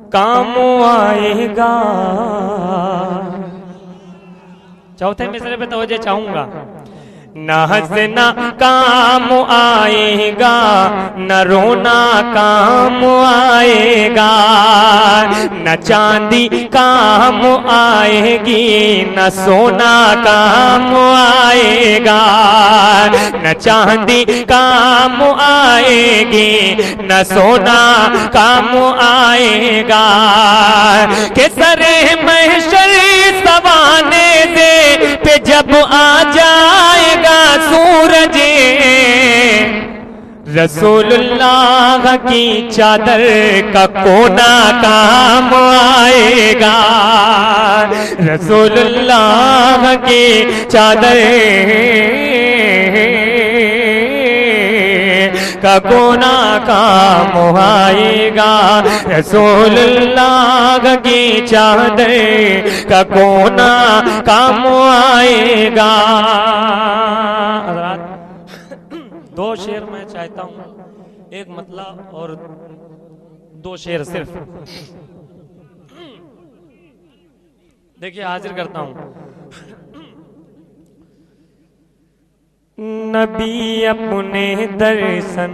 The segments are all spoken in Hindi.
काम आएगा। चौथे मिसरे पे तवज्जो चाहूंगा। न हंसना काम आएगा, न रोना काम आएगा, न चांदी काम आएगी, न सोना काम आएगा, न चांदी काम आएगी, न सोना काम आएगा। के सरे महशर सवाने से पे जब आ जाएगा सूरज, रसूलुल्लाह की चादर का कोना काम आएगा, रसूलुल्लाह की चादर का कोना काम आएगा, रसूलुल्लाह की चादर का कोना काम आएगा। दो शेर मैं चाहता हूं, एक मतलब और दो शेर सिर्फ। देखिए हाजिर करता हूं। नबी अपने दर्शन,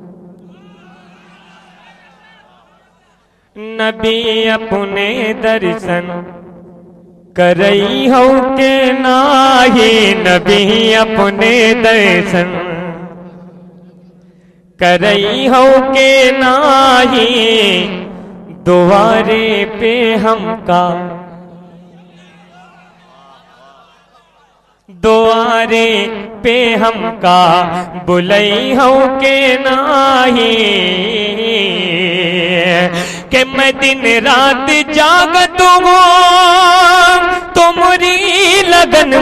नबी अपने दर्शन करई हो के नाही, नबी अपने दर्शन करई हो के नाही, द्वारे पे हमका द्वारे पे हमका बुलई हो के नाही, के मैं दिन रात जागत हूँ तुमरी लगन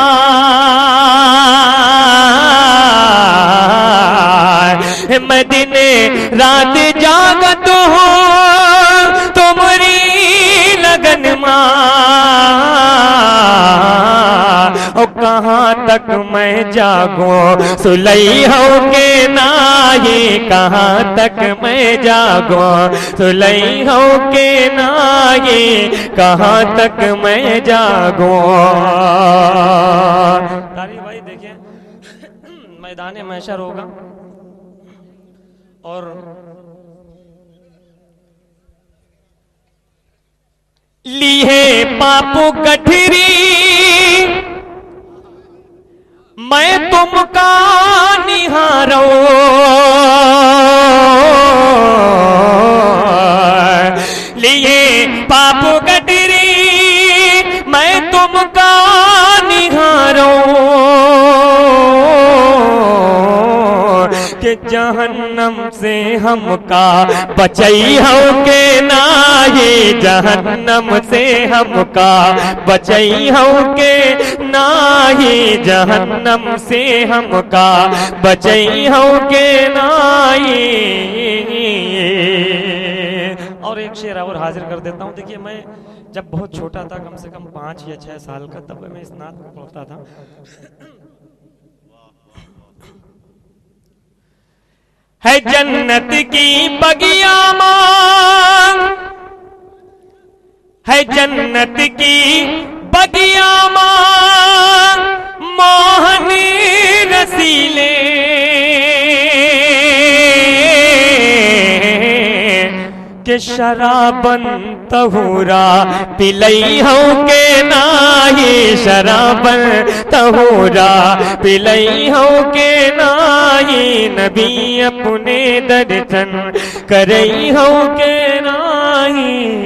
मैं दिन रात जागत हूँ तुमरी लगन ओ कहाँ तक मैं जागूं सुलई हो के नाही, कहाँ तक मैं जागूं सुलई हो के नाही, कहाँ तक मैं जागूं। तारी भाई देखिए मैदान महशर होगा और ली है पापू गठरी मैं तुमका निहारो, लिए पापू गठरी मैं तुमका निहारो, कि जहन्नम से हमका बचई हो के नाही, जहन्नम से हमका बचई हो के नाही, जहन्नम से हमका बचई हो के नाही। और एक शेर और हाजिर कर देता हूँ। देखिए मैं जब बहुत छोटा था, कम से कम 5 या 6 साल का, तब मैं इस नात को पढ़ता था। है जन्नत की बगिया मां, है जन्नत की बगिया मां, मोहन रसीले के शराबन तहूरा पिलई हो के नाही, शराबन तहूरा पिलई हो के नाही, नबी अपने दर्शन करई हो के नाही।